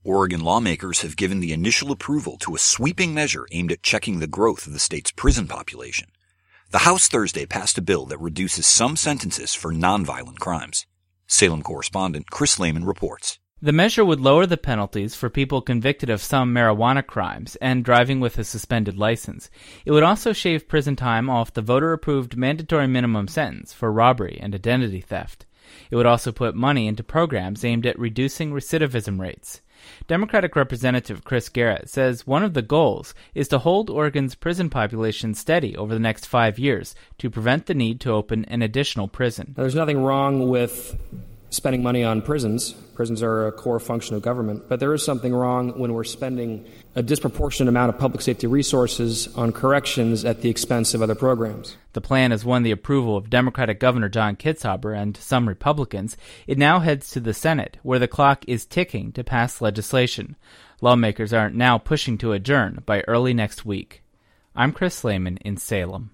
Oregon lawmakers have given the initial approval to a sweeping measure aimed at checking the growth of the state's prison population. The House Thursday passed a bill that reduces some sentences for nonviolent crimes. Salem correspondent Chris Lehman reports. The measure would lower the penalties for people convicted of some marijuana crimes and driving with a suspended license. It would also shave prison time off the voter-approved mandatory minimum sentence for robbery and identity theft. It would also put money into programs aimed at reducing recidivism rates. Democratic Representative Chris Garrett says one of the goals is to hold Oregon's prison population steady over the next 5 years to prevent the need to open an additional prison. There's nothing wrong with spending money on prisons. Prisons are a core function of government. But there is something wrong when we're spending a disproportionate amount of public safety resources on corrections at the expense of other programs. The plan has won the approval of Democratic Governor John Kitzhaber and some Republicans. It now heads to the Senate, where the clock is ticking to pass legislation. Lawmakers are now pushing to adjourn by early next week. I'm Chris Lehman in Salem.